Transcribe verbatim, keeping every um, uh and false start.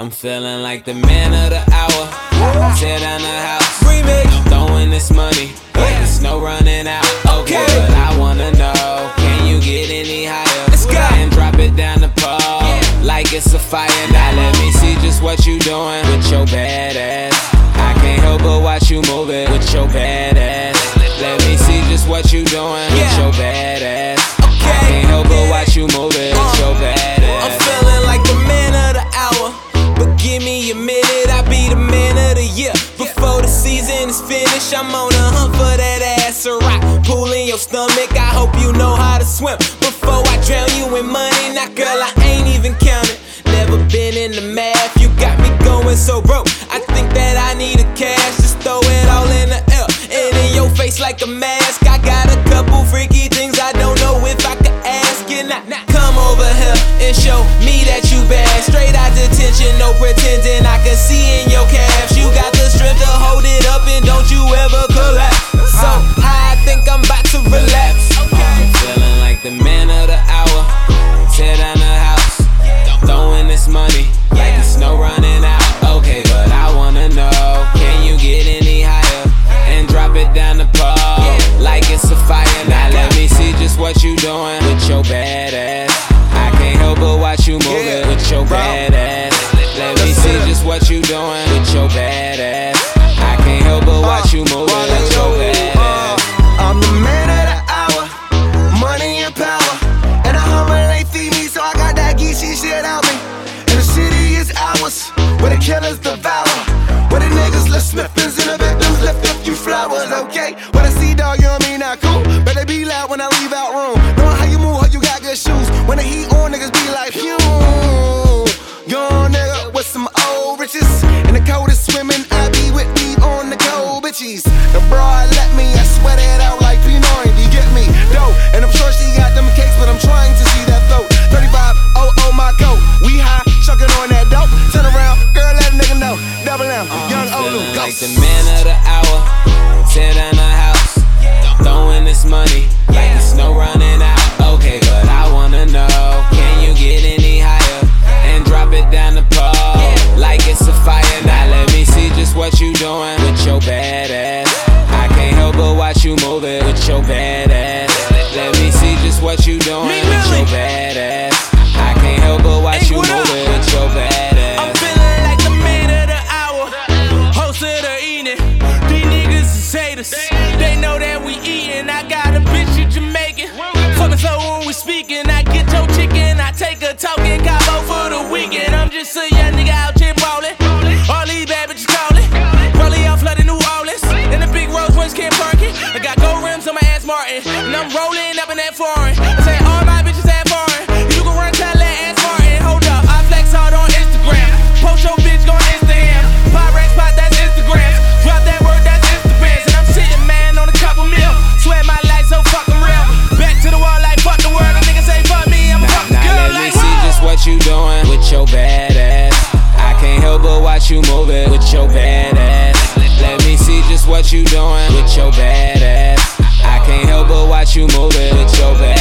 I'm feeling like the man of the hour. Tear down the house, remix. Throwing this money like there's no running out. Okay, but I wanna know, can you get any higher? Let's go and drop it down the pole like it's a fire. Now let me see just what you doing with your bad ass. I can't help but watch you move it with your bad ass. Let me see just what you doing with your bad ass. I can't help but watch you move it with your bad ass. I'm feeling like the man of the hour, but give me a minute, I'll be the man of the year. Before the season is finished, I'm on a hunt for that ass. A rock pool in your stomach, I hope you know how to swim. Before I drown you in money, now girl, I ain't even counting. Never been in the math, you got me going so broke. I think that I need a cash, just throw it all in the air and in your face like a mask. I got a couple freaky things I don't know if I could ask you. Now, now come over here and show me that you bad. Straight out detention, no pretending. I can see in your calves you got the strength to hold it up and don't you ever collapse. So high, I think I'm about to relax. I'm feeling like the man of the hour. Tear down the house, throwing this money like there's no running out. Okay, but I wanna know, can you get any higher? And drop it down the pole like it's a fire. Now let me see just what you doing with your bad ass. I can't help but watch you move it with your bad ass. Let me see just what you doing with your bad ass. I can't help but watch you move it with your bad ass. I'm the man of the hour, money and power, and a hummer they feed me, so I got that geeky shit out me. And the city is ours, where the killers devour, where the niggas left Smithers and the victims left a few flowers. Okay, when I see dog, you know me not cool, but they be loud when I leave out room. Knowing how you move, how you got good shoes. When the heat on, niggas be like, phew. Young nigga with some old riches, in the coldest swimming, I be with me on the cold bitches. The broad let me, I sweat it out like P nine, you get me? Dope, and I'm sure she got them cakes, but I'm trying to see that float. thirty-five, oh, oh, my coat. We high, chucking on that dope. Turn around, girl, let a nigga know. Double M, young Olu, Feeling go. like the man of the hour. Tear down the house, throwing this money like there's no running out. Okay, but I wanna know, can you get any higher? And drop it down the pole like it's a fire. Now let me see just what you doing with your bad ass. I can't help but watch you move it with your bad ass. Let me see just what you doing with your bad ass. I can't help but watch you move it with your bad ass. I'm feeling like the man of the hour, host of the evening. These niggas is haters, they know that we eatin'. I got a bitch in Jamaican, fuckin' so when we speaking. I get your chicken, I take a token, Cabo for the weekend. I'm just a young nigga out here ballin', all these bad bitches callin'. Rollie out flooded New Orleans, in the big Rolls Royce can't park it. I got gold rims on my ass Martin, and I'm rollin' up in that foreign. I say all my bitches have foreign, you can run tell that ass Martin. Hold up, I flex hard on Instagram, post your bitch gon' Instagram. Pyrex spot, that's Instagram. Drop that word, that's Instagram. And I'm sitting, man, on a couple mil. Swear my life so fucking real. Back to the wall like fuck the world. A nigga say fuck me, I'm a fucking Now girl let me like see whoa. just what you doing with your bad ass. I can't help but watch you move it with your bad ass. Let me see just what you doing with your bad ass. I can't help but watch you move it with your bad ass.